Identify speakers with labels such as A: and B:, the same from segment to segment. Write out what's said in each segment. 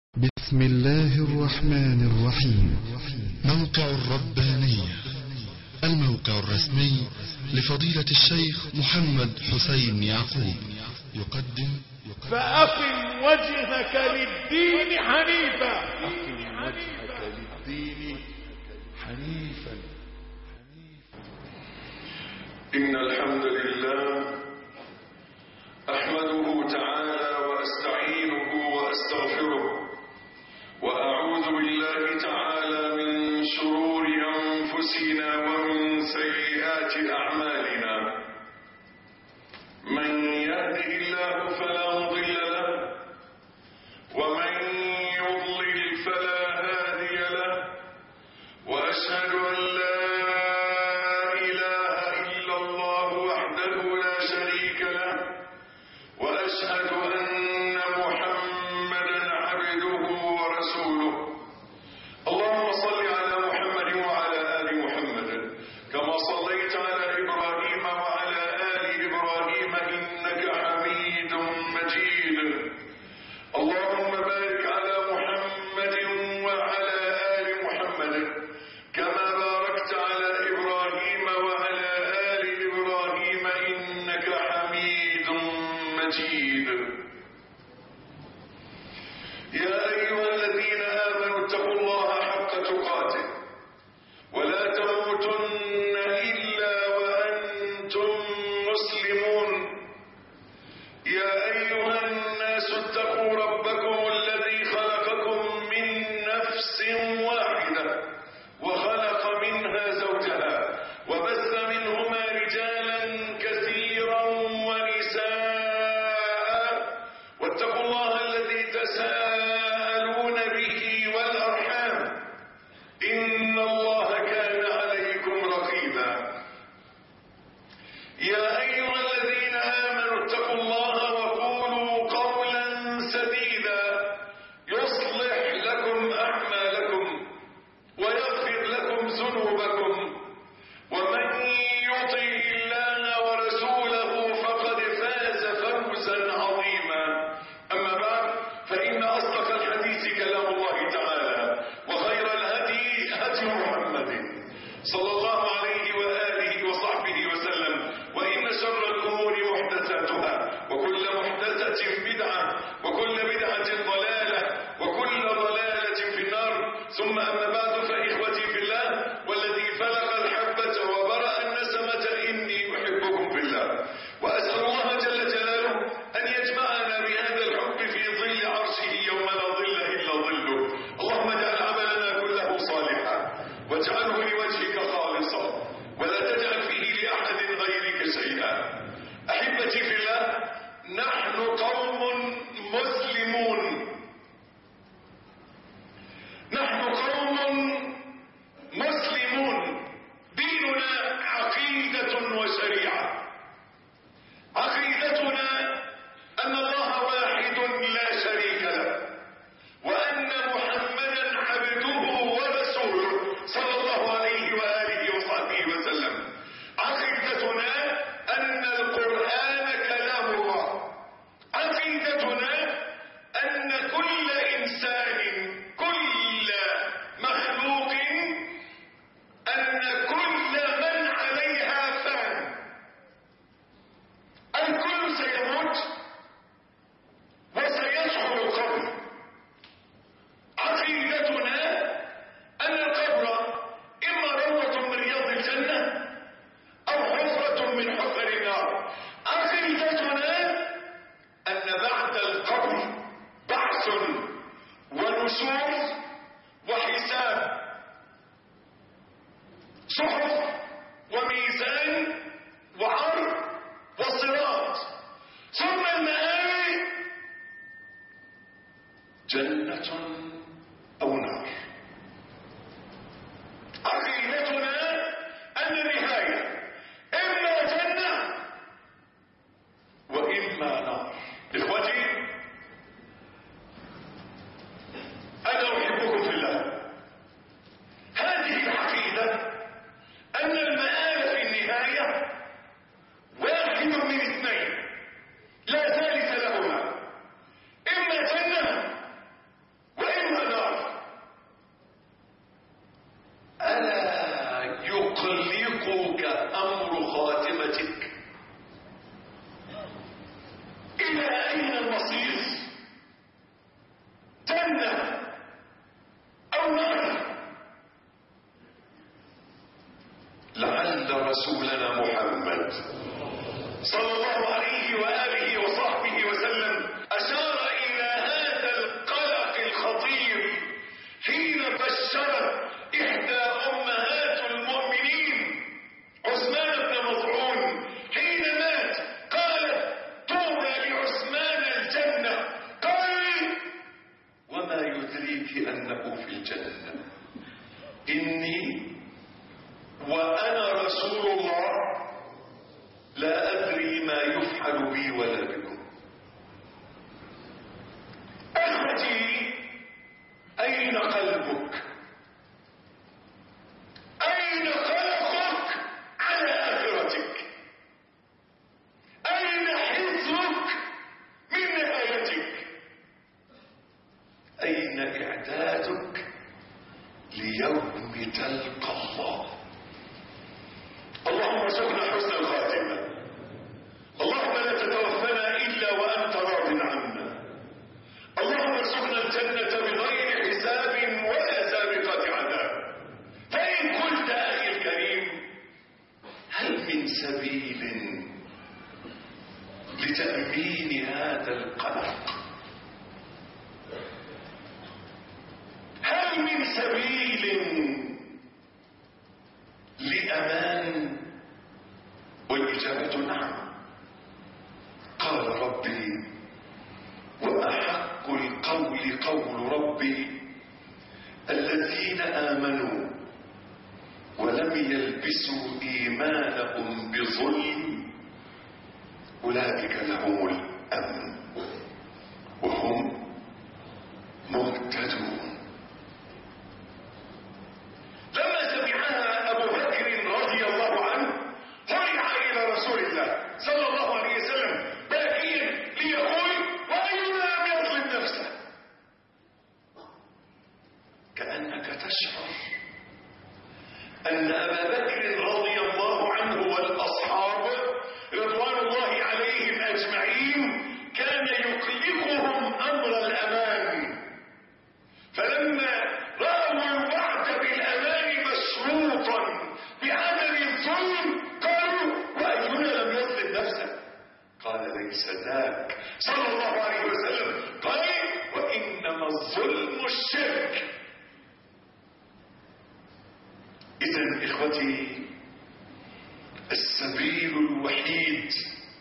A: بسم الله الرحمن الرحيم. موقع الربانية، الموقع الرسمي لفضيلة الشيخ محمد حسين يعقوب، يقدم
B: فأقم وجهك للدين حنيفا. أقم وجهك للدين حنيفا.
C: إن الحمد لله أحمده تعالى وأستعينه وأستغفره، وأعوذ بالله تعالى من شرور أنفسنا ومن سيئات أعمالنا. من يهده الله فلا مضل له، ومن يضلل فلا هادي له، وأشهد أن لا إله إلا الله وحده لا شريك له، وأشهد أن محمدا عبده ورسوله. اللهم صل على محمد وعلى آل محمد كما صليت على إبراهيم وعلى آل إبراهيم إنك حميد مجيد. اللهم بارك على محمد وعلى آل محمد كما باركت على إبراهيم وعلى آل إبراهيم إنك حميد مجيد. يا أيها الذين آمنوا اتقوا الله حق تقاته ولا تموتن إلا وأنتم مسلمون. يا أيها الناس اتقوا ربكم الذي خلقكم من نفس واحدة وخلق منها زوجها وبث منهما رجالا كثيرا ونساء، واتقوا الله الذي تساءلون به والأرحام إن الله كان عليكم رقيبا. يا أيها الذين آمنوا اتقوا الله وقولوا قولا سديدا يصلح لكم أعمالكم ويغفر لكم ذنوبكم، ومن يطع الله ورسوله فقد فاز فوزا عظيما. أما بعد، فإن أصدق الحديث كلام الله تعالى، وخير الهدي هدي محمد صلى الله عليه وآله وصحبه وسلم، وإن شر الأمور محدثاتها، وكل محدثة بدعة، وكل بدعة ضلالة، وكل ضلالة في النار. ثم أما بعد، فإخوتي في الله والذي فلق الحبة وبرأ النسمة إني أحبكم في الله، وأسأل الله جل جلاله أن يجمعنا بهذا الحب في ظل عرشه يوم لا ظل إلا ظله. اللهم اجعل عملنا كله صالحا، واجعله لوجهك خالصا، ولا تجعل فيه لأحد غيرك شيئا. أحبتي في الله، نحن قوم مسلمون، نحن قوم مسلمون، ديننا عقيدة وشريعة. عقيدتنا أن الله واحد لا شريك له، وأن محمدا عبده ورسوله صلى الله عليه وآله وصحبه وسلم. عقيدتنا أن القرآن كلام الله. عقيدتنا أن كل إنسان، كل مخلوق، أن كل من عليها فان، الكل سيموت وسيدخل القبر. عقيدتنا أن القبر إما روضة من رياض الجنة أو حفرة من حفر النار. عقيدتنا أن بعد القبر بعث ونشور وحساب، صحف وميزان وعرض وصراط، ثم المآل جنة أو نار. عقيدتنا أن النهاية إما جنة وإما نار. إخوتي، أنا أحبكم في الله. هذه العقيدة أن المآل في النهاية واحد من اثنين لا ثالث لهما، إما جنة جنة أو نار. لعل رسولنا محمد صلى الله عليه وآله وصحبه وسلم أشار إلى هذا القلق الخطير حين بشرت إحدى أمهات المؤمنين عثمان بن مظعون حين مات، قالت طوبى لعثمان الجنة. قال وما يدريك أنه في الجنة؟ إني وأنا رسول الله لا أدري ما يفعل بي ولا بكم. أخوتي، أين قلبك؟ أين قلقك على آخرتك؟ أين حذرك من نهايتك؟ أين إعدادك ليوم تلقى الله؟ اللهم ارزقنا حسن الخاتمة. اللهم لا تتوفنا إلا وأنت راض عنا. اللهم ارزقنا الجنة بغير حساب ولا سابقة عذاب. فإن قلت أخي الكريم هل من سبيل لتأمين هذا القلق؟ هل من سبيل لأمان؟ والإجابة نعم. قال ربي وأحق القول قول ربي الذين آمنوا ولم يلبسوا إيمانهم بظلم أولئك لهم الأمن وهم مهتدون. لما سمعها أبو بكر رضي الله عنه هرع إلى رسول الله صلى الله عليه وسلم باكيا ليقول وأينا لم يظلم نفسه. كأنك تشعر أن أبا بكر رضي الله عنه والأصحاب رضوان الله عليهم أجمعين كان يقلقهم أمر الأمان، فلما رأوا الوعد بالأمان مشروطا بعدم الظلم قالوا وأينا لم يظلم نفسه. قال ليس ذاك صلى الله عليه وسلم، قال وإنما الظلم الشرك. إذن إخوتي، السبيل الوحيد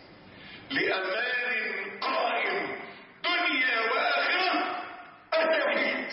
C: لأمان قائم دنيا وآخرة التوحيد.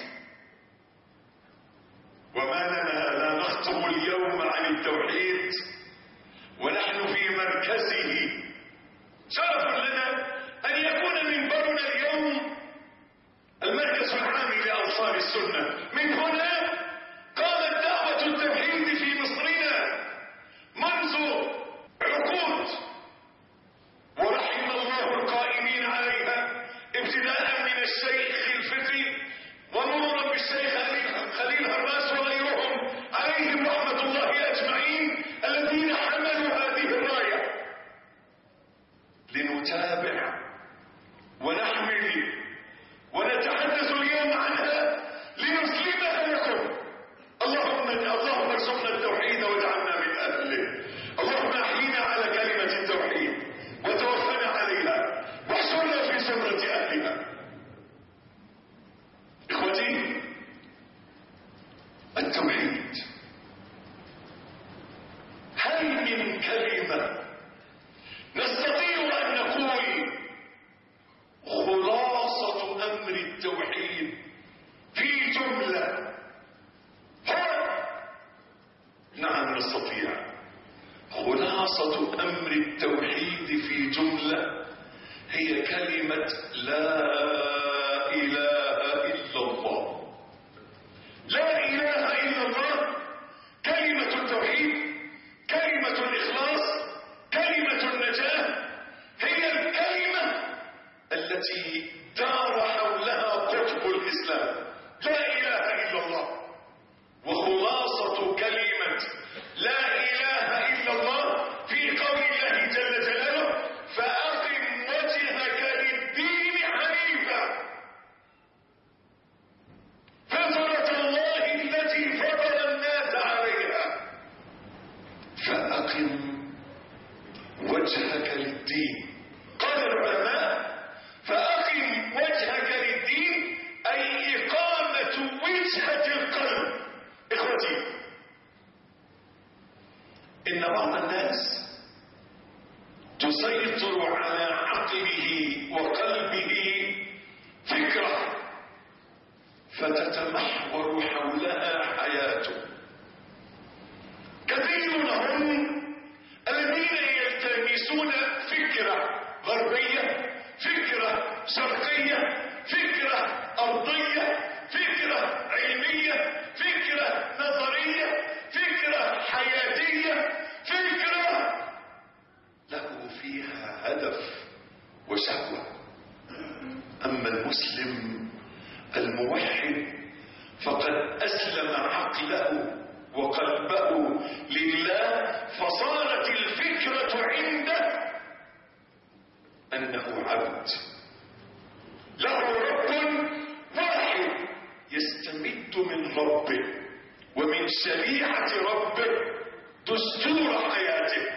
C: وما لنا لا نخطب اليوم عن التوحيد ونحن في مركزه. شرف لنا أن يكون منبرنا اليوم المركز العام لأنصار السنة. من هنا قامت دعوة التوحيد في مصرنا منذ عقود، ورحم الله القائمين عليها ابتداء من الشيخ الفقي ومرورا بالشيخ خليل هراس وغيرهم عليهم رحمة الله أجمعين الذين حملوا هذه الراية. لنتابع ونحمل ونتحدث اليوم عنها لنسلمها لكم. اللهم ارزقنا التوحيد واجعلنا من أهله. اللهم أحينا على كلمة التوحيد وتوفنا عليها واحشرنا في زمرة أهلها. إخوتي، التوحيد هل من كلمة نستطيع أن نقول خلاصة أمر التوحيد في جملة؟ نعم نستطيع. خلاصة أمر التوحيد في جملة هي كلمة لا إله إلا الله. لا إله إلا الله وجهة القلب. إخوتي، إن بعض الناس تسيطر على عقله وقلبه فكرة فتتمحور حولها حياته. كثير هم الذين يلتمسون فكرة غربية، فكرة شرقية، فكرة أرضية، فكرة علمية، فكرة نظرية، فكرة حياتية، فكرة له فيها هدف وشهوة. أما المسلم الموحد فقد أسلم عقله وقلبه لله، فصارت الفكرة عنده أنه عبد له رب واحد يستمد من ربه ومن شريعة ربه دستور حياته،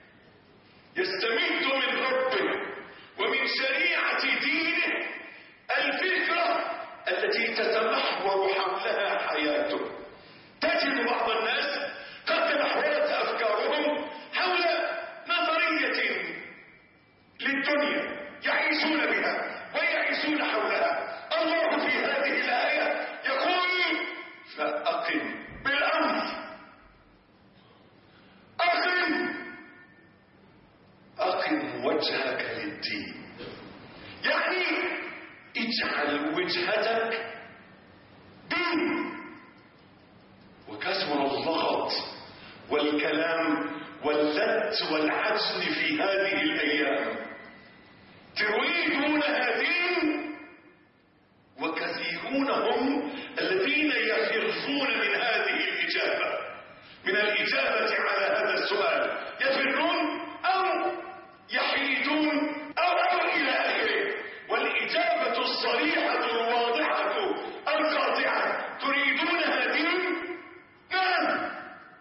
C: يستمد من ربه ومن شريعة دينه الفكرة التي تتمحور حولها حياته. تجد بعض الناس قد تمحورت أفكارهم حول نظرية للدنيا يعيشون بها ويعيشون حولها. الله في هذه الآية يقول: فأقم بالأمر، أقم وجهك للدين، يعني اجعل وجهتك دين. وكثر اللغط والكلام واللت والعجن في هذه الأيام. تريدونها دين، وكثيرون هم الذين يفرون من هذه الإجابة، من الإجابة على هذا السؤال، يفرون أو يحيدون أو إلى آخره. والإجابة الصريحة الواضحة القاطعة: تريدونها دين؟ نعم.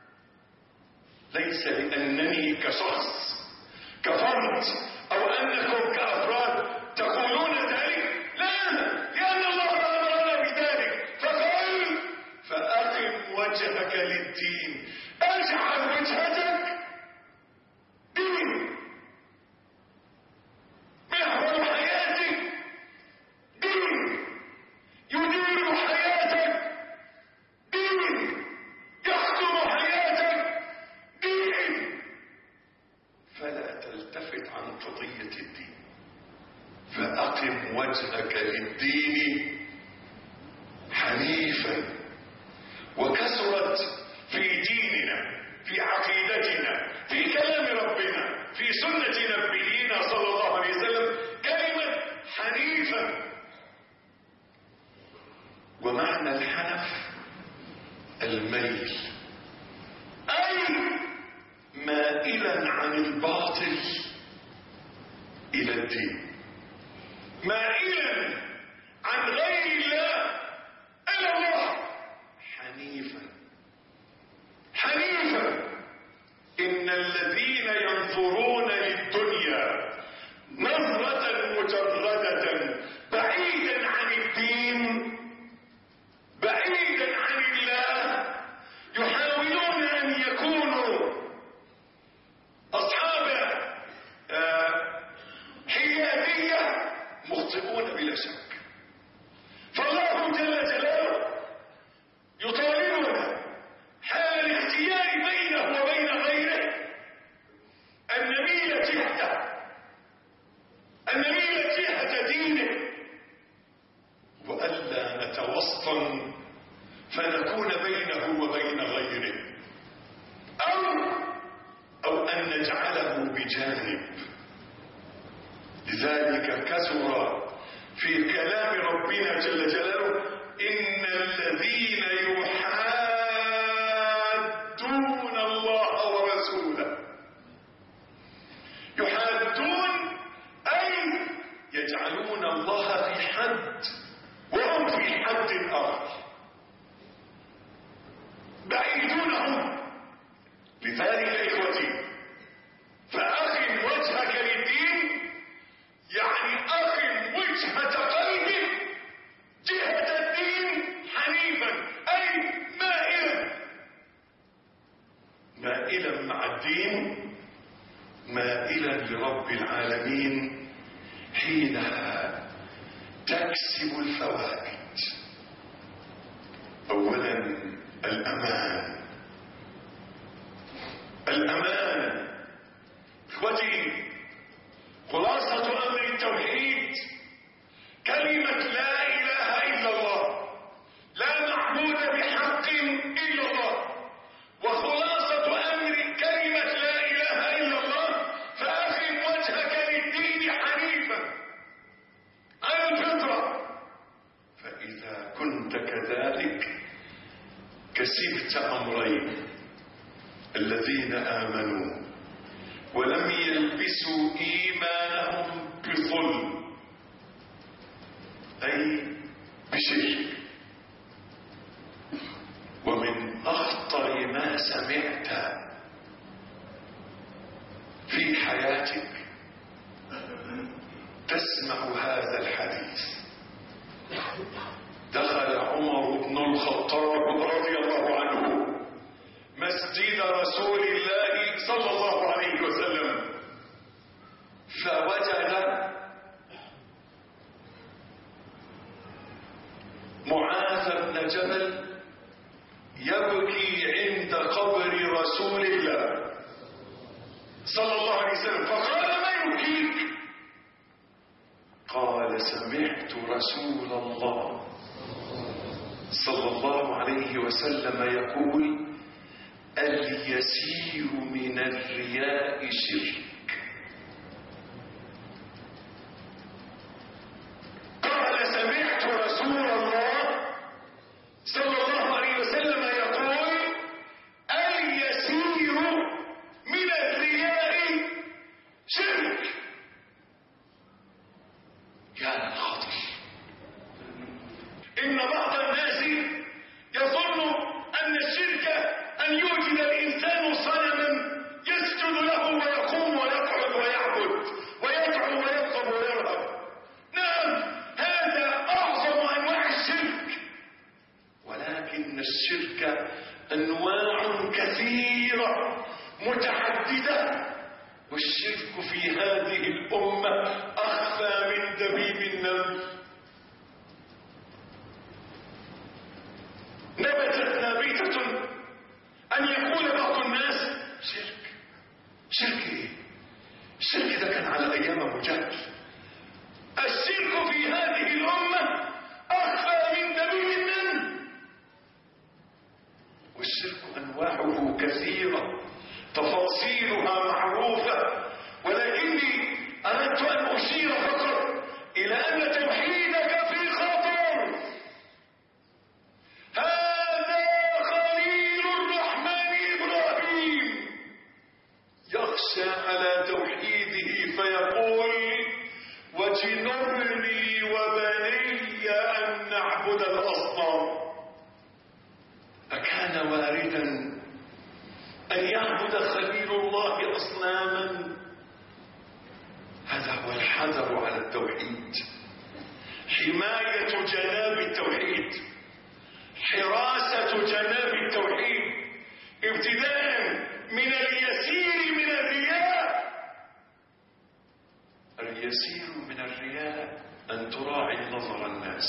C: ليس لأنني كشخص كفرد أو أنكم كأفراد تقولون ذلك، لا، لأن الله أمرنا بذلك فقال: فأقم وجهك للدين، اجعل وجهتك دين، محور حياتك دين، يدير حياتك دين، يحكم حياتك دين. فلا تلتفت عن قضية الدين. فأقم وجهك للدين حنيفا. وكثرت في ديننا، في عقيدتنا، في كلام ربنا، في سنة نبينا صلى الله عليه وسلم كلمة حنيفا. ومعنى الحنف الميل، أي مائلا عن الباطل إلى الدين، مائلا عن غير الله إلى الله. حنيفا، حنيفا. إن الذين ينظرون للدنيا نظرة مجردة بعيدا عن الدين، بعيدا عن الله، يحاولون أن يكونوا أصحاب حيادية، مخطئون بلا شك. فالله جل جلاله يطالبنا حال الاختيار بينه وبين غيره أن نميل جهته، أن نميل جهة دينه، وألا نتوسطن فنكون بينه وبين غيره، أو أن نجعله بجانب. لذلك كثر في كلام ربنا جل جلاله: إن الذين يحادون الله ورسوله. يحادون أي يجعلون الله في حد وهم في حد آخر، بعيدونهم. لذلك إخوتي، فأقم وجهك للدين يعني أقم وجهة قلبك جهة الدين حنيفا، الدين مائلا لرب العالمين حينها تكسب الفوائد. اولا الامان. الامان اخوتي، خلاصة امر التوحيد كلمة لا اله الا الله، لا معبود بحق الا الله. وخلاصة امر كلمة لا اله الا الله فاقم وجهك للدين حنيفا عن الفطرة. فاذا كنت كذلك كسبت امرين: الذين امنوا ولم يلبسوا ايمانهم بظلم، اي بشرك. ومن اخطر ما سمعت في حياتك تسمع هذا الحديث: دخل عمر بن الخطاب رضي الله عنه مسجد رسول الله صلى الله عليه وسلم فوجد معاذ بن جبل يبكي عند قبر رسول الله صلى الله عليه وسلم، فقال: ما يبكيك؟ قال: سمعت رسول الله صلى الله عليه وسلم يقول: اليسير من الرياء شرك. قال: سمعت رسول الله صلى الله عليه وسلم يقول: اليسير من الرياء شرك. يا للخطر! إن بعض الناس يظن أن الشرك أن يوجد الإنسان صنما يسجد له ويقوم ويقعد ويعبد ويدعو ويطلب ويرهب. نعم، هذا أعظم أنواع الشرك، ولكن الشرك أنواع كثيرة متعددة، والشرك في هذه الأمة أخفى من دبيب النمل. نبتت نابتة أن يقول بعض الناس: شرك. شرك إيه؟ الشرك ده كان على أيام أبو جهل. الشرك في هذه الأمة أخفى من دبيب النمل، والشرك أنواعه كثيرة تفاصيلها معروفة، ولكني أردت أن أشير فقط إلى أن توحيدك في خطر. هذا خليل الرحمن إبراهيم يخشى على توحيده فيقول: واجنبني وبني أن نعبد الأصنام. أكان واردا أن يعبد خليل الله أصناما؟ هذا هو الحذر على التوحيد، حماية جناب التوحيد، حراسة جناب التوحيد، ابتداء من اليسير من الرياء. اليسير من الرياء أن تراعي نظر الناس،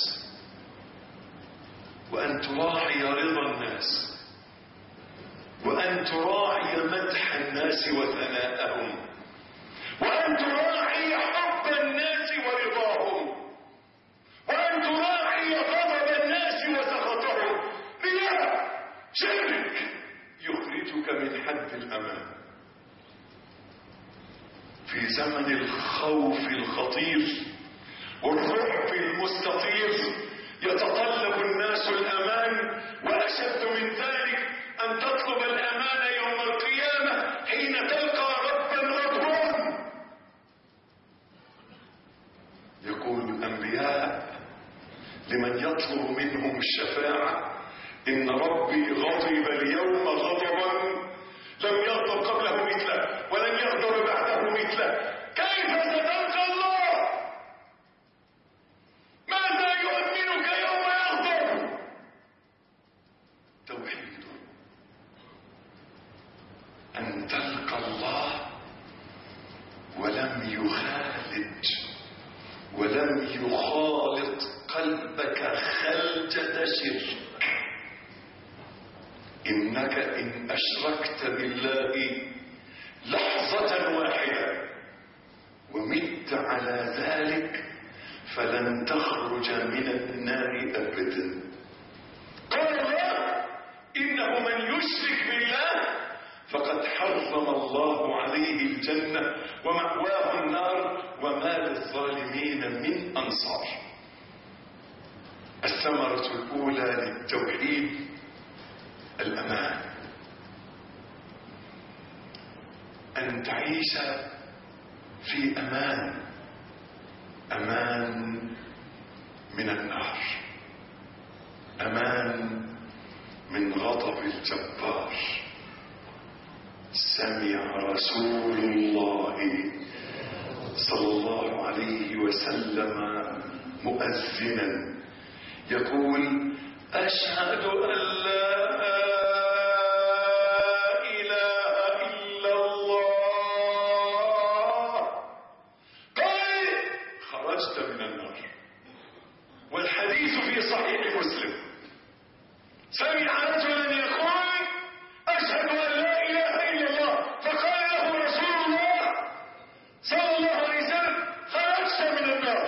C: وأن تراعي رضا الناس، وأن تراعي مدح الناس وثناءهم، وأن تراعي حب الناس ورضاهم، وأن تراعي غضب الناس وسخطهم. رياء شرك يخرجك من حد الأمان. في زمن الخوف الخطير والرعب المستطير يتطلب الناس الأمان، وأشد من ذلك أن تطلب الأمان يوم القيامة حين تلقى ربا غضبان. يقول الأنبياء لمن يطلب منهم الشفاعة: إن ربي غضب اليوم غضبا لم يغضب قبله مثله ولن يغضب بعده مثله. كيف ستلقى الله؟ ماذا يؤمنك يوم يغضب؟ توحيد، أن تلقى يخالج ولم يخالط قلبك خلجة شرك. إنك إن أشركت بالله لحظة واحدة ومت على ذلك فلن تخرج من النار أبدا. قال الله إنه من يشرك بالله فقد حرم الله عليه الجنة ومأواه النار وما للظالمين من أنصار. الثمرة الأولى للتوحيد الأمان، أن تعيش في أمان، أمان من النار، أمان من غضب الجبار. سمع رسول الله صلى الله عليه وسلم مؤذنا يقول: أشهد أن لا إله إلا الله. قال: خرجت من النار. والحديث في صحيح مسلم. سمع رجلا يقول: أشهد أن لا إله إلا الله، فقال له رسول الله صلى الله عليه وسلم: خرجت من النار.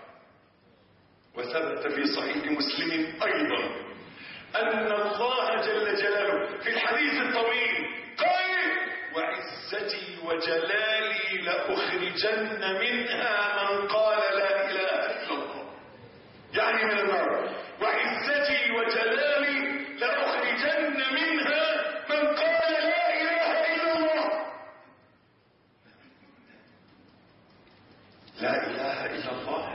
C: وثبت في صحيح مسلم أيضا أن الله جل جلاله في الحديث الطويل قال: وعزتي وجلالي لأخرجن منها من قال لا إله إلا الله. يعني من النار. وعزتي وجلالي لأخرجن منها من قال لا إله إلا الله. لا إله إلا الله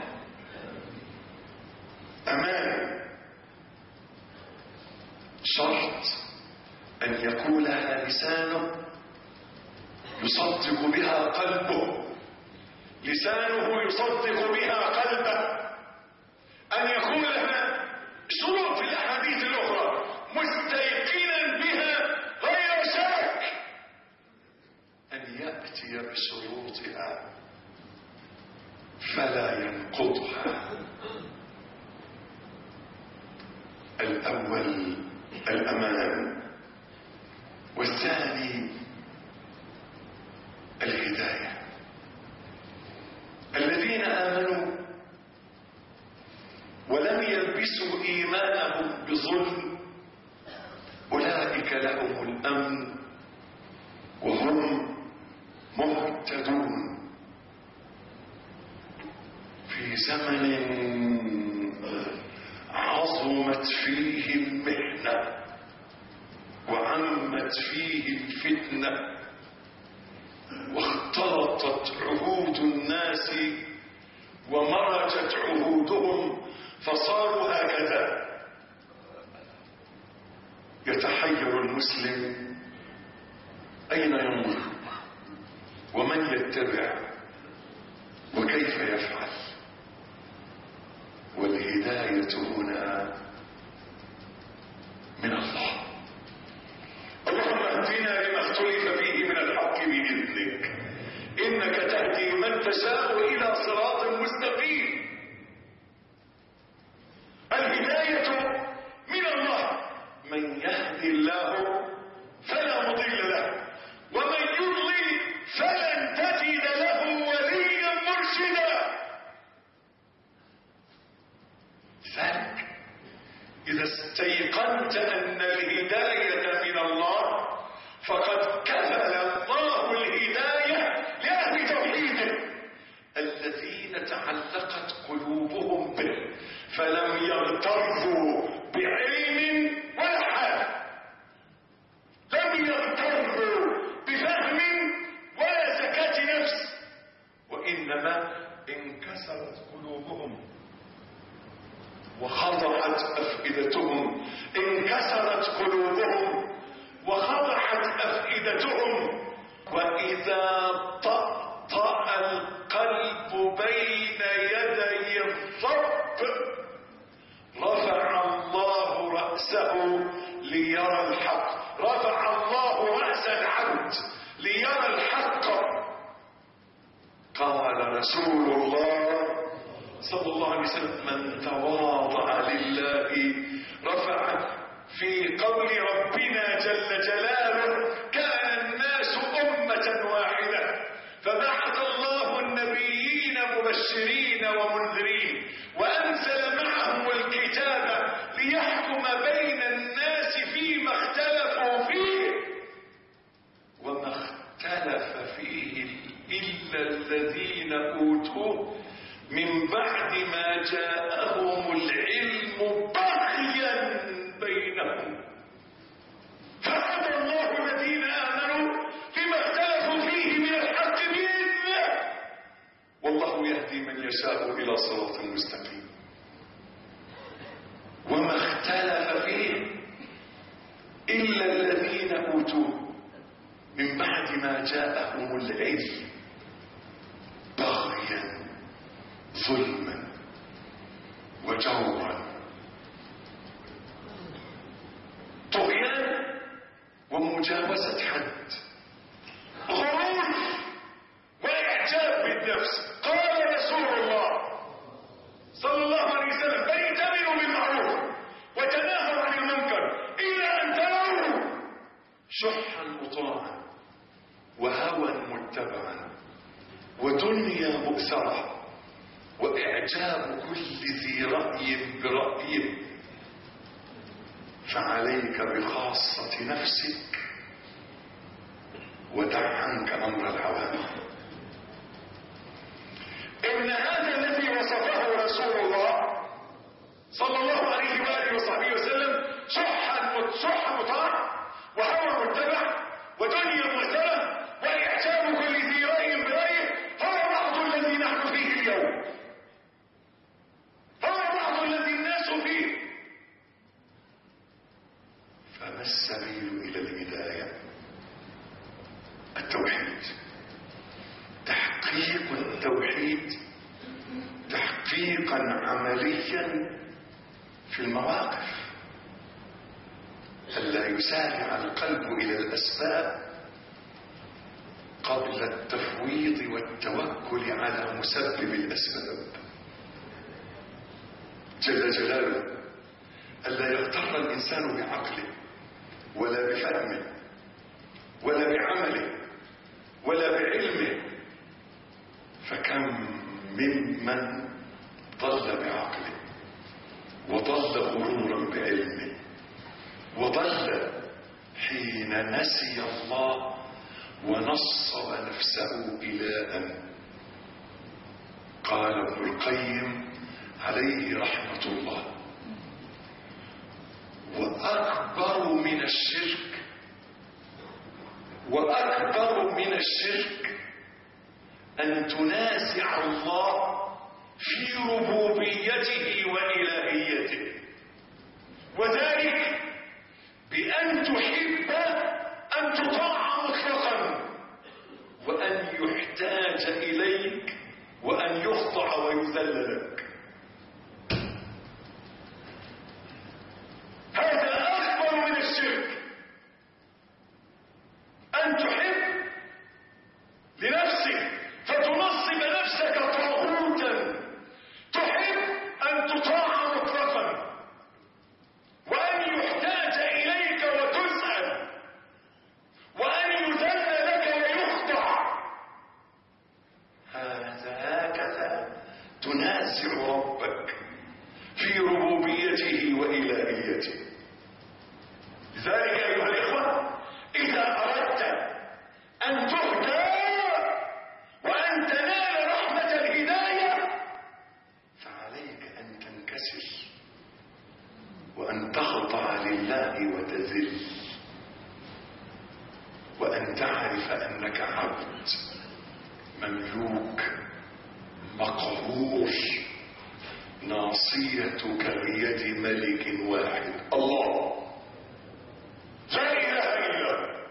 C: أمان، شرط أن يقولها لسانه يصدق بها قلبه، لسانه يصدق بها قلبه. أن يقولها شروط في الأحاديث الأخرى مستيقنا بها غير شك. أن يأتي بشروطها فلا ينقضها. الأول الأمان، والثاني الهداية. الذين آمنوا ولم يلبسوا إيمانهم بظلم أولئك لهم الأمن وهم مهتدون. في زمن عظمت فيه المحنة وعمت فيه الفتنة واختلطت عهود الناس ومرجت عهودهم فصاروا هكذا، يتحير المسلم أين ينظر ومن يتبع وكيف يفعل. والهداية هنا من الله. اللهم اهدنا لما اختلف فيه من الحق بإذنك، إنك تهدي من تشاء إلى صراط مستقيم. الهداية من الله، من يهدي الله فلا مضل له ومن يضلل فلن تجد له وليا مرشدا. ذلك إذا استيقنت أن الهداية من الله فقد كفل الله الهداية لأهل توحيده الذين تعلقت قلوبهم به، فلم يغتروا بعلم ولا حال، لم يغتروا بفهم ولا زكاة نفس، وإنما انكسرت قلوبهم وخضعت أفئدتهم. انكسرت قلوبهم وخضعت أفئدتهم. وإذا طأطأ القلب بين يدي الرب رفع الله رأسه ليرى الحق. رفع الله رأس العبد ليرى الحق. قال رسول الله صلى الله عليه وسلم: من تواضع لله رفعه. في قول ربنا جل جلاله: كان الناس أمة واحدة فبعث الله النبيين مبشرين ومنذرين وأنزل معهم الكتاب ليحكم بين الناس فيما اختلفوا فيه وما اختلف فيه إلا الذين أوتوه من بعد ما جاءهم العلم بغيا بينهم فهدى الله الذين آمنوا فيما اختلفوا فيه من الحق بإذنه والله يهدي من يشاء إلى صراط مستقيم. وما اختلف فيه إلا الذين أوتوه من بعد ما جاءهم العلم بغيا ظلما وجورا. طغيان ومجاوزة حد، غرور وإعجاب بالنفس. قال رسول الله صلى الله عليه وسلم: ائتمروا بالمعروف وتناهوا عن المنكر إلا أن تروا شحا مطاعا وهوى متبعا ودنيا مؤثرة وإعجاب كل ذي رأي برأيه فعليك بخاصة نفسك ودع عنك أمر العوام. إن هذا الذي وصفه رسول الله صلى الله عليه وآله وصحبه وسلم شح مطاع وهوى متبع ودنيا مؤثرة وإعجاب كل ذي رأي برأيه هو بعض الذي نحن فيه اليوم، هو بعض الذي الناس فيه. فما السبيل إلى الهداية؟ التوحيد، تحقيق التوحيد تحقيقا عمليا في المواقف، ألا يسارع القلب إلى الأسباب قبل التفويض والتوكل على مسبب الأسباب جل جلاله. ألا يغتر الإنسان بعقله ولا بفهمه ولا بعمله ولا بعلمه، فكم ممن ضل بعقله وضل غرورا بعلمه وضل حين نسي الله ونصب نفسه إلها. قال ابن القيم عليه رحمة الله: وأكبر من الشرك أن تنازع الله في ربوبيته وإلهيته، وذلك بأن تحب أن تطاع مطلقا وأن يحتاج إليك وأن يخضع ويذل لك. هذا أكبر من الشرك، أن تحب لنفسك فتنصب نفسك طاغوتا، تحب أن تطاع مطلقا وأن يحتاج إليك وتسأل وأن يذل لك ويخضع. هكذا تنازع ربك في ربوبيته وإلهيته. لذلك أيها الإخوة، إذا أردت أن تهدى وأن تنال رحمة الهداية فعليك أن تنكسر وأن تخضع لله وتذل وأن تعرف أنك عبد مملوك مقهور، ناصيتك بيد ملك واحد الله لا إله إلا هو.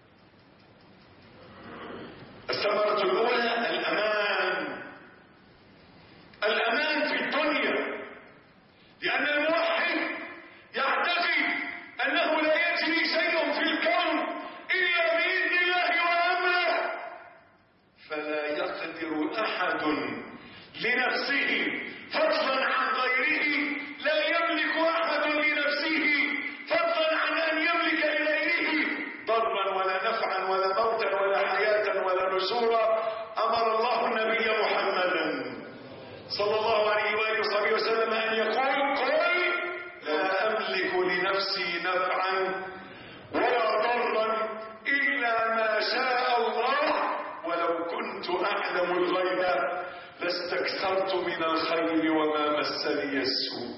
C: الثمرة الأولى الأمان في الدنيا، لأن الموحد يعتقد أنه لا يجري شيء في الكون إلا بإذن الله وأمره، فلا يقدر نفسي نفعا ولا ضرا إلا ما شاء الله ولو كنت أعلم الغيب لاستكثرت من الخير وما مسني السوء.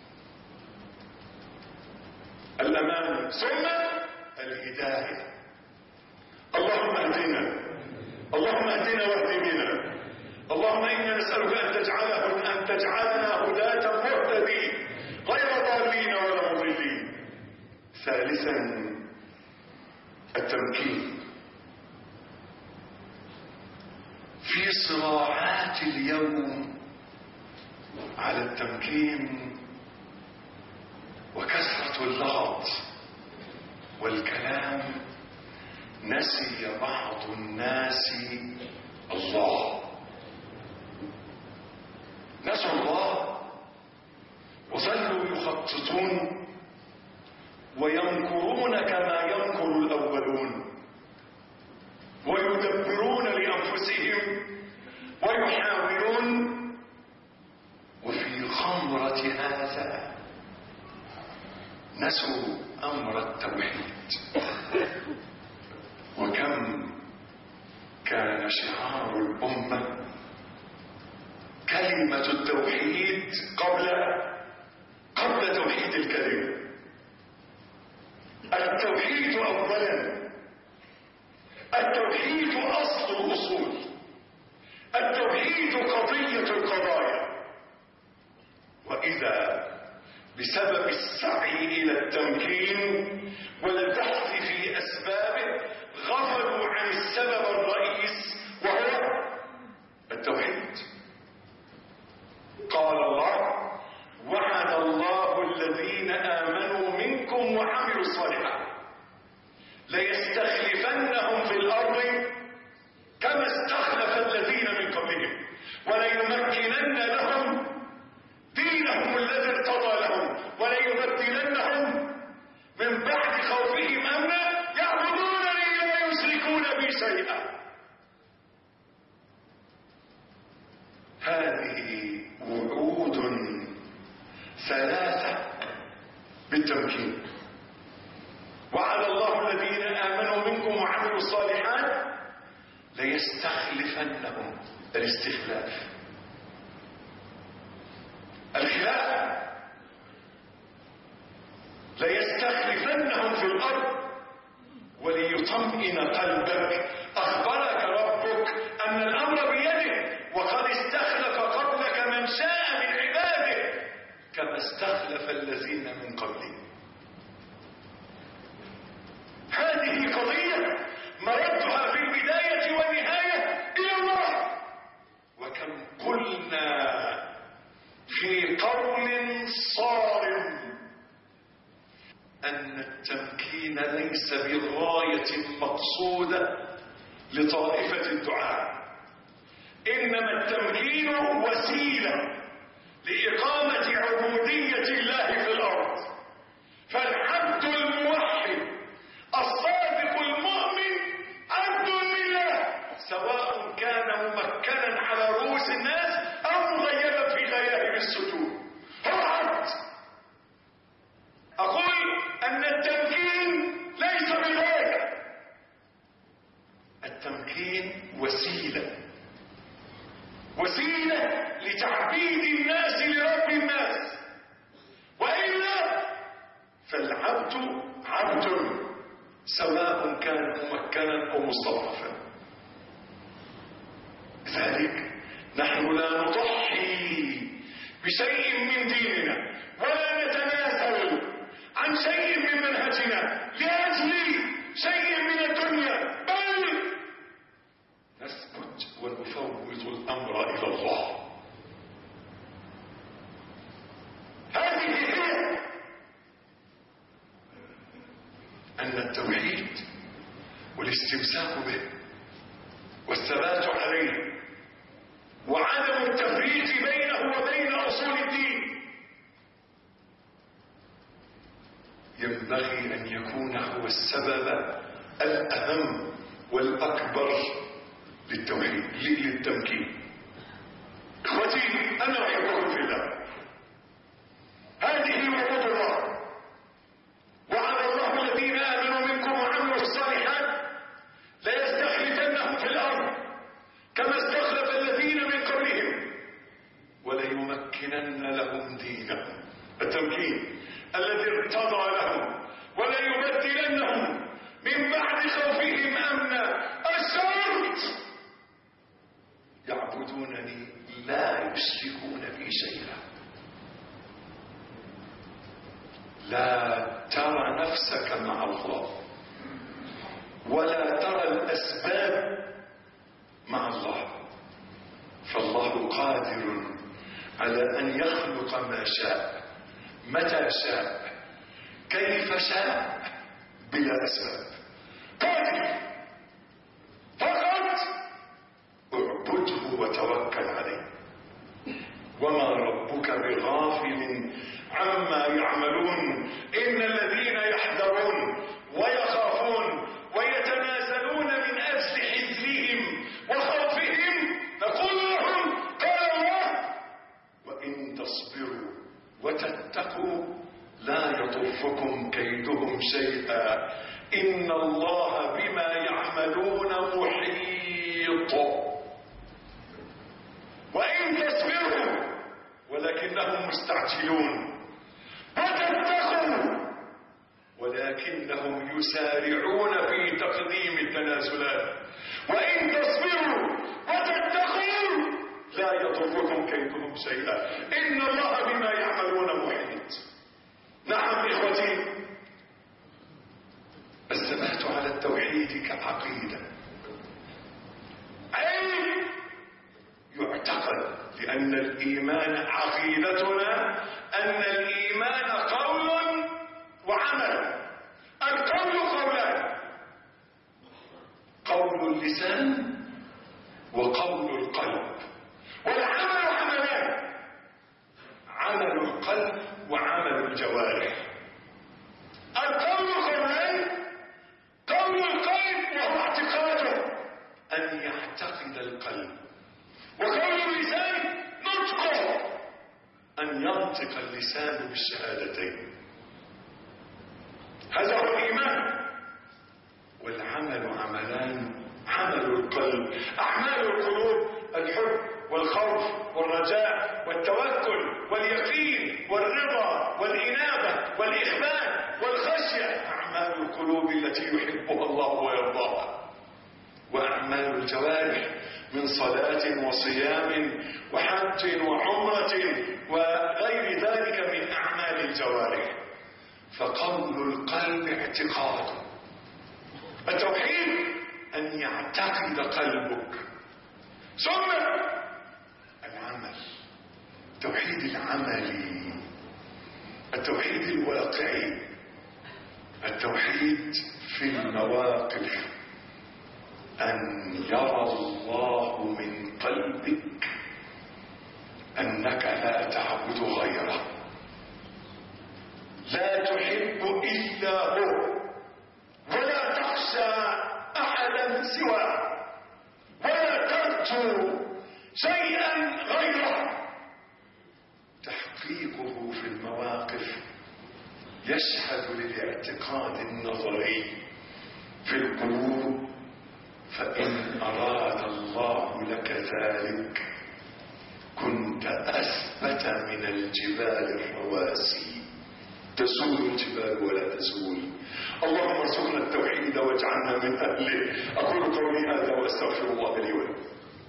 C: الأمان ثم الهداية. اللهم اهدنا، اللهم اهدنا واهد بنا، اللهم إنا نسألك أن تجعلنا هداة مهتدين غير ضالين ولا مضلين. ثالثا التمكين. في صراعات اليوم على التمكين وكثرة اللغط والكلام نسي بعض الناس الله، نسوا الله وظلوا يخططون ويمكرون كما يمكر الأولون ويدبرون لأنفسهم ويحاولون. وفي خمرة هذا نسوا أمر التوحيد. وكم كان شعار الأمة كلمة التوحيد قبل توحيد الكلمة. التوحيد أولا، التوحيد أصل الأصول، التوحيد قضية القضايا. وإذا بسبب السعي إلى التمكين والبحث في أسبابه غفلوا عن السبب الرئيس وهو التوحيد. قال الله: وعد الله الذين آمنوا منكم وعملوا الصالحات ليستخلفنهم في الأرض كما استخلف الذين من قبلهم وليمكنن لهم دينهم الذي ارتضى لهم وليبدلنهم من بعد خوفهم أمنا يعبدونني لا يشركون بي شيئا. هذه وعود ثلاثة بالتمكين. وعد الله الذين آمنوا منكم وعملوا الصالحات ليستخلفنهم، الاستخلاف، الخلافة، ليستخلفنهم في الأرض وليطمئن قلبك. أخبرك ربك أن الأمر بيده وقد استخلف قبلك من شاء من عباده كما استخلف الذين من قبله. هذه قضية مردها في البداية والنهاية إلى الله. وكم قلنا في قول صارم أن التمكين ليس بالغاية المقصودة لطائفة الدعاء، إنما التمكين وسيلة لإقامة عبودية الله في الأرض. فالعبد الموحد الصادق المؤمن عبد لله، سواء كان ممكنا على رؤوس الناس أو مغيبا في غياهب السجود، هو عبد. أقول أن التمكين ليس بغاية، التمكين وسيلة لتعبيد الناس لرب الناس، وإلا فالعبد عبد سواء كان ممكنا أو مستضعفا. لذلك نحن لا نضحي بشيء من ديننا ولا نتنازل عن شيء من منهجنا لأجل شيء من الدنيا، بل نثبت ونفوض الأمر إلى الله. هذه هي أن التوحيد والاستمساك به والثبات عليه وعدم التفريق بينه وبين أصول الدين ينبغي أن يكون هو السبب الأهم والأكبر للتمكين. إخوتي، أنا أحبكم في الله. هذه وعود الله ارتضى لهم وليبدلنهم من بعد خوفهم أمنا. الشرط يعبدونني لا يشركون بي شيئا. لا ترى نفسك مع الله ولا ترى الأسباب مع الله، فالله قادر على أن يخلق ما شاء متى شاء كيف شاء بلا أسباب. قادر، فقط اعبده وتوكل عليه. وما ربك بغافل عما يعملون. إن الذين يحذرون ويخافون ويتنازلون من أجل حزنهم وخوفهم نقول لهم قال الله وإن تصبروا وتتقوا لا يضركم كيدهم شيئا إن الله بما يعملون محيط. وإن تصبروا ولكنهم مستعجلون وتتقوا ولكنهم يسارعون في تقديم التنازلات. وإن تصبروا وتتقوا لا يضركم كيدهم شيئا إن الله بما يعملون محيط. نعم إخوتي، الثبات على التوحيد كعقيدة أي يعتقد، لأن الإيمان عقيدتنا أن الإيمان قول وعمل. القول قولان: قول اللسان وقول القلب، والعمل عملان: عمل القلب وعمل الجوارح. القول قولان: قول القلب وهو اعتقاده أن يعتقد القلب، وقول اللسان نطقه أن ينطق اللسان بالشهادتين. هذا هو الإيمان. والعمل عملان: عمل القلب، أعمال القلوب: الحب والخوف والرجاء والتوكل واليقين والرضا والإنابة والإخبات والخشية، أعمال القلوب التي يحبها الله ويرضاها. وأعمال الجوارح من صلاة وصيام وحج وعمرة وغير ذلك من أعمال الجوارح. فقول القلب اعتقاد. التوحيد أن يعتقد قلبك. ثم العمل، التوحيد العملي، التوحيد الواقعي، التوحيد في المواقف. أن يرى الله من قلبك أنك لا تعبد غيره، لا تحب إلا هو، ولا تخشى أحدا سواه، ولا ترجو شيئا غيره. تحقيقه في المواقف يشهد للاعتقاد النظري في القلوب. فإن أراد الله لك ذلك كنت أثبت من الجبال الرواسي. تزول الجبال ولا تزول. اللهم ارزقنا التوحيد واجعلنا من أهله. أقول قولي هذا وأستغفر الله لي ولكم.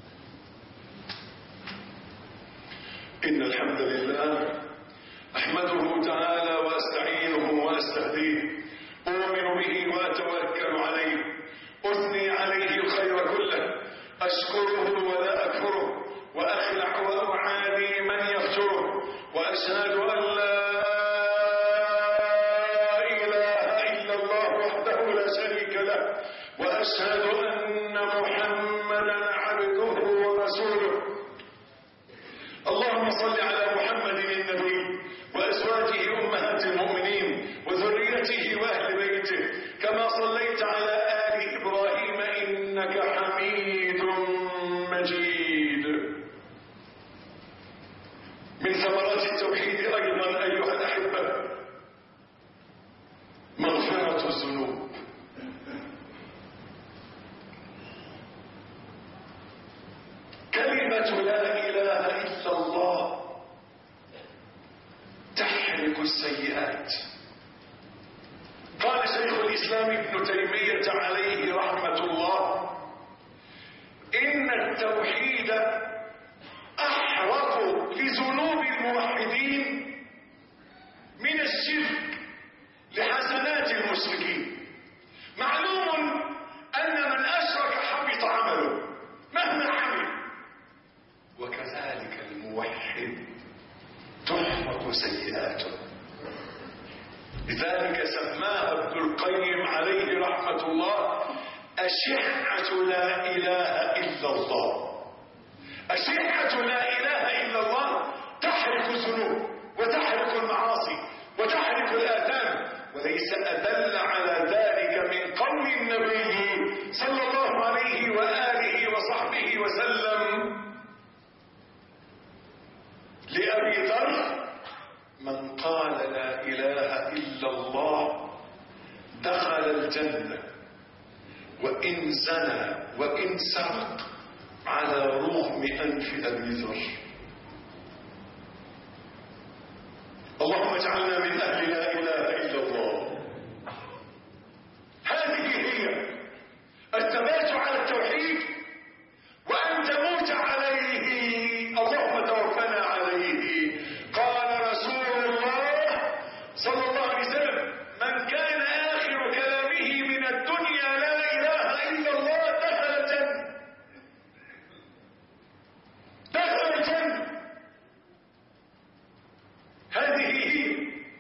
C: إن الحمد لله أحمده تعالى وأستعينه وأستهديه، أؤمن به وأتوكل عليه، أثني عليه الخير كله، أشكره ولا أكفره، وأخلع وأعادي من يفجره، وأشهد أن لا إله إلا الله وحده لا شريك له، وأشهد أن محمدا عبده ورسوله. اللهم صل على محمد النبي وأزواجه أمهات المؤمنين وذريته وأهل بيته، كما صليت على آل إبراهيم إنك حميد مجيد. من ثمرات التوحيد أيضا أيها الأحبة مغفرة الذنوب. كلمة لا إله إلا الله تحرق السيئات الإسلام ابن تيمية عليه رحمة الله إن التوحيد أحوط لذنوب الموحدين من الشرك لحسنات المشركين. معلوم أن من أشرك حبط عمله مهما عمل، وكذلك الموحد تحبط سيئاته. لذلك سماها ابن القيم عليه رحمة الله أشحة لا إله إلا الله. أشحة لا إله إلا الله تحرق الذنوب وتحرق المعاصي وتحرق الآثام، وليس أدل على ذلك من قول النبي صلى الله عليه وآله وصحبه وسلم لأبي ذر: من قال لا إله إلا الله دخل الجنة وإن زنى وإن سرق على رغم أنف أبي ذر. اللهم اجعلنا من أهل لا إله إلا الله. هذه هي الثبات على التوحيد وأن تموت عليه. اللهم توفنا عليه. قال رسول الله صلى الله عليه وسلم: من كان آخر كلامه من الدنيا لا إله إلا الله دخل الجنة. دخل الجنة. هذه هي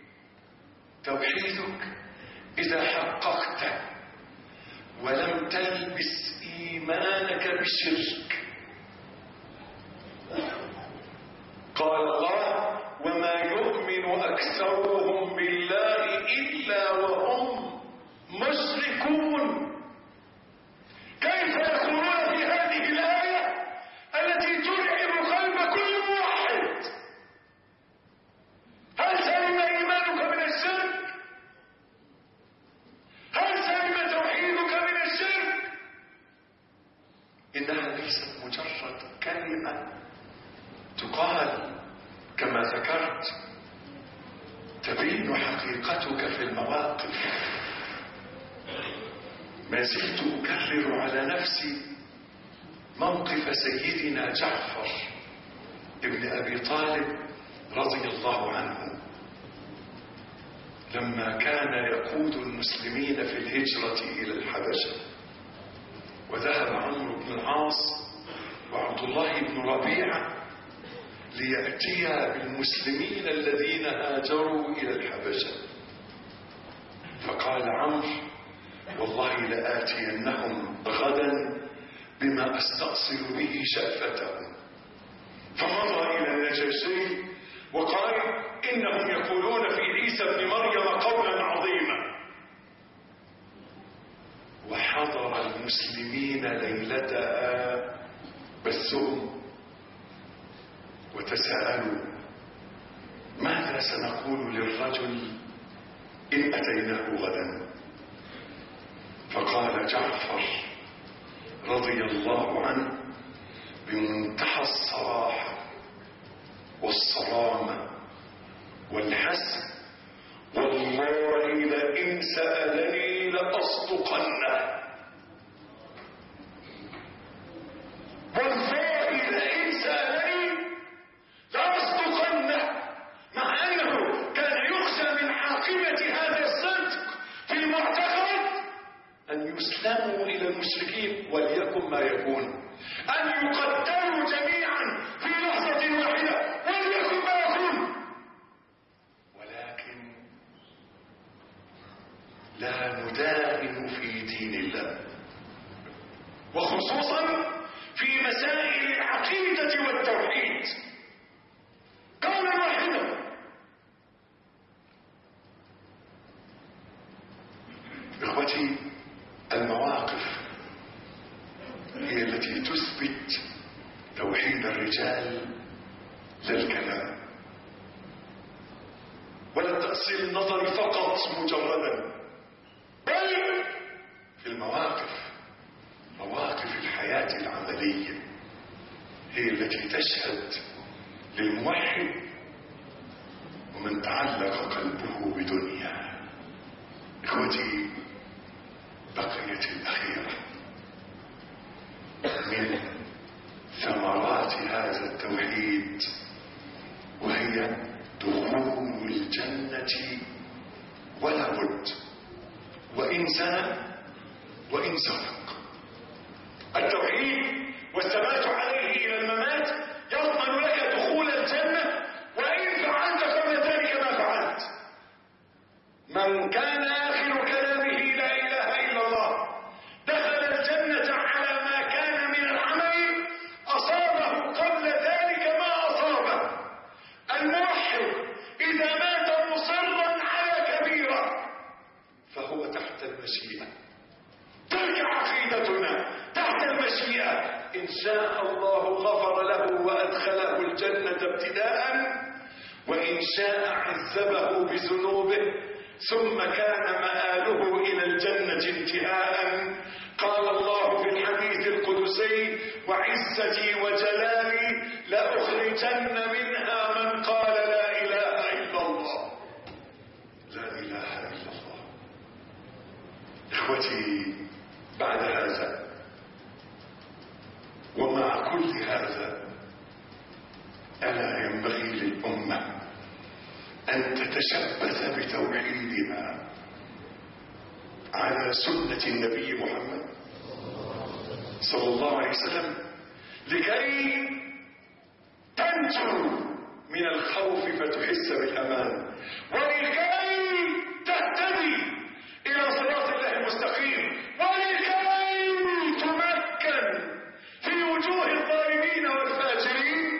C: توحيدك إذا حققته ولم تلبس إيمانك بالشرك. قال الله: وما يؤمن أكثرهم بالله إلا وهم مشركون. كيف يكونون في هذه الآية التي تلعب قلب كل موحد؟ هل سلم إيمانك من الشرك؟ هل سلم توحيدك من الشرك؟ إنها ليست مجرد كلمة تقال كما ذكرت، تبين حقيقتك في المواقف. ما زلت أكرر على نفسي موقف سيدنا جعفر ابن أبي طالب رضي الله عنه لما كان يقود المسلمين في الهجرة إلى الحبشة، وذهب عمرو بن العاص وعبد الله بن ربيعة ليأتيا بالمسلمين الذين هاجروا إلى الحبشة. فقال عمرو: والله لآتينهم غدا بما أستأصل به شأفتهم. فمضى إلى النجاشي وقال: إنهم يقولون في عيسى ابن مريم قولا عظيما. وحضر المسلمين ليلتها بثهم وتساءلوا: ماذا سنقول للرجل إن أتيناه غدا؟ فقال جعفر رضي الله عنه بمنتهى الصراحة والصرامة والحسم: والله لئن سألني لأصدقنه. والله لئن سألني لأصدقنه. مع أنه كان يخشى من عاقبة هذا الصدق في المعتقد أن يسلموا إلى المشركين، وليكن ما يكون، أن يقتلوا جميعا في لحظة واحدة، وليكن ما يكون. ولكن لا نداهن في دين الله، وخصوصا في مسائل العقيدة والتوحيد. قولا واحدا. إخوتي، المواقف هي التي تثبت توحيد الرجال للكلام، ولا تأصيل النظر فقط مجردا، بل في المواقف، مواقف الحياة العملية هي التي تشهد للموحد ومن تعلق قلبه بدنيا. إخوتي، الإنسان وإن سرق. التوحيد والثبات عليه إلى الممات يضمن لك دخول الجنة وإن فعلت قبل ذلك ما فعلت. من كان آخر كلامه لا إله إلا الله دخل الجنة على ما كان من العمل أصابه قبل ذلك ما أصابه. الموحد إذا مات مصرا على كبيرة فهو تحت المشيئة. تلك عقيدتنا، تحت المشيئة. إن شاء الله غفر له وأدخله الجنة ابتداء، وإن شاء عذبه بذنوبه ثم كان مآله إلى الجنة انتهاء. قال الله في الحديث القدسي: وعزتي وجلالي لأخرجن منها من قال لا إله إلا الله. لا إله إلا الله. إخوتي، بعد هذا ومع كل هذا ألا ينبغي للأمة أن تتشبث بتوحيدها على سنة النبي محمد صلى الله عليه وسلم لكي تنجو من الخوف فتحس بالأمان، ولكي تهتدي إلى صراط الله المستقيم، ولكي تمكن في وجوه الظالمين والفاجرين،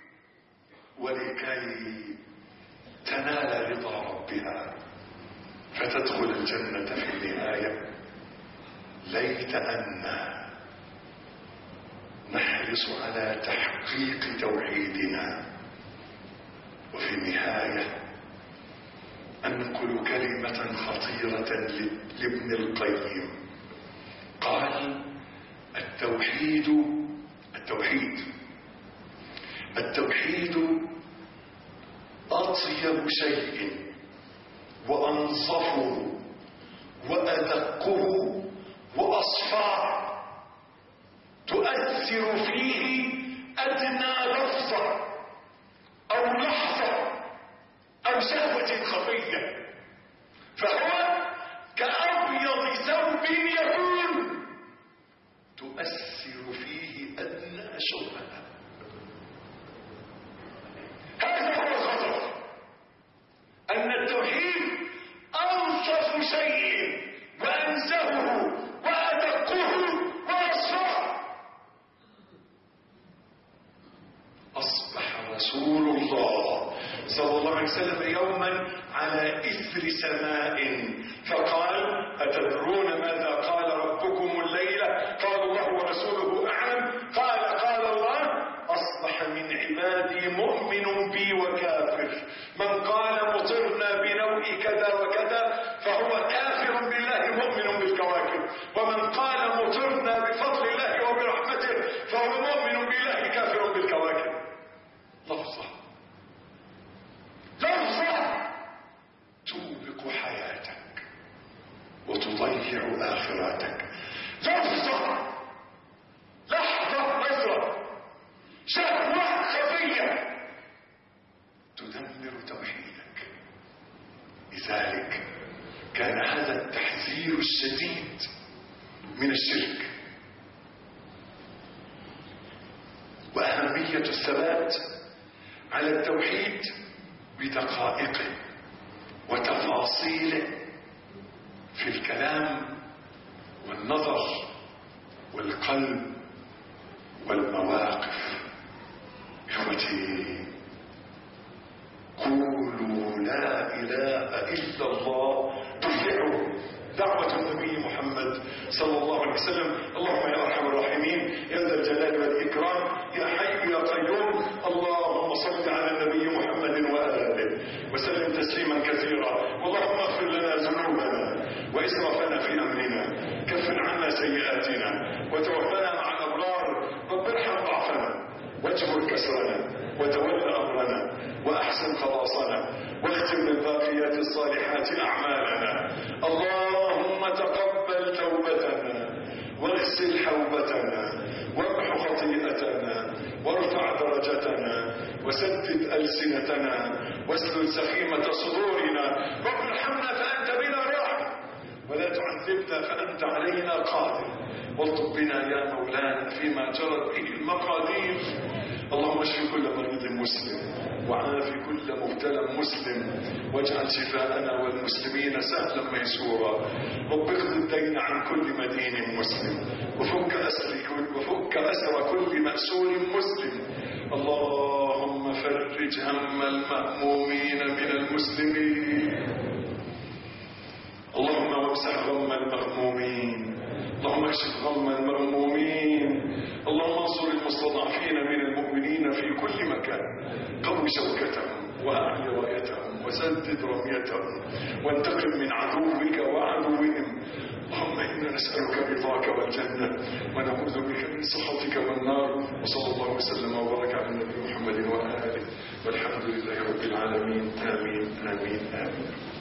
C: ولكي تنال رضا ربها فتدخل الجنة في النهاية. ليت أننا نحرص على تحقيق توحيدنا. وفي النهاية أنقل كلمة خطيرة لابن القيم. قال: التوحيد أطيب شيء وأنصفه وأدقه وأصفاه تؤثر فيه أدنى لفظة أو لحظة أو شهوة خفية، فهو كأبيض ثوب يكون تؤثر فيه أدنى شبهة. هذا هو الخطر، أن التوحيد أنصف شيء وأنزهه وأدقه وأصفاه. أصبح رسول الله صلى الله عليه وسلم يوما على إثر سماء فقال: أتدرون ماذا قال ربكم الليلة؟ قال: الله ورسوله أعلم. قال الله: أصبح من عبادي مؤمن بي وكافر. من قال مطرنا بنوء كذا وكذا فهو كافر بالله مؤمن بالكواكب، ومن قال مطرنا بفضل الله وبرحمته فهو مؤمن بالله كافر بالكواكب. لفظة توبق حياتك وتضيع آخرتك. لفظة، لحظة، نظرة، شهوة خفية تدمر توحيدك. لذلك كان هذا التحذير الشديد من الشرك وأهمية الثبات على التوحيد بدقائقه وتفاصيله في الكلام والنظر والقلب والمواقف. إخوتي، قولوا لا إله إلا الله تفلحوا. دعوة النبي محمد صلى الله عليه وسلم. اللهم يا أرحم الراحمين، يا ذا الجلال والإكرام، يا حي يا قيوم، اللهم صل على النبي محمد وآله وسلم تسليما كثيرا. اللهم اغفر لنا ذنوبنا وإسرافنا في أمرنا، كفر عنا سيئاتنا وتوفنا مع الأبرار. رب ارحم ضعفنا واجبر كسرنا وتول أمرنا وأحسن خلاصنا واختم بالباقيات الصالحات أعمالنا. اللهم تقبل توبتنا واغسل حوبتنا وامح خطيئتنا وارفع درجتنا وسدد ألسنتنا واسلل سخيمة صدورنا. رب ارحمنا فأنت بنا راحم ولا تعن تعذبنا فأنت علينا قادر، والطف بنا يا مولانا فيما جرت به المقادير. اللهم اشف كل مريض مسلم، وعاف كل مبتلى مسلم، واجعل شفاءنا والمسلمين سهلا ميسورا. رب اخذ الدين عن كل مدين مسلم، وفك أسر كل مأسور مسلم. اللهم فرج هم المهمومين من المسلمين، اللهم وامسح غم المغمومين، اللهم اكشف غم المغمومين، اللهم انصر المستضعفين من المؤمنين في كل مكان، قو شوكتهم وأعل رايتهم وسدد رميتهم، وانتقم من عدوك وعدوهم. اللهم إنا نسألك رضاك والجنة، ونعوذ بك من سخطك والنار. وصلى الله وسلم وبارك على النبي محمد وآله، والحمد لله رب العالمين. آمين آمين آمين.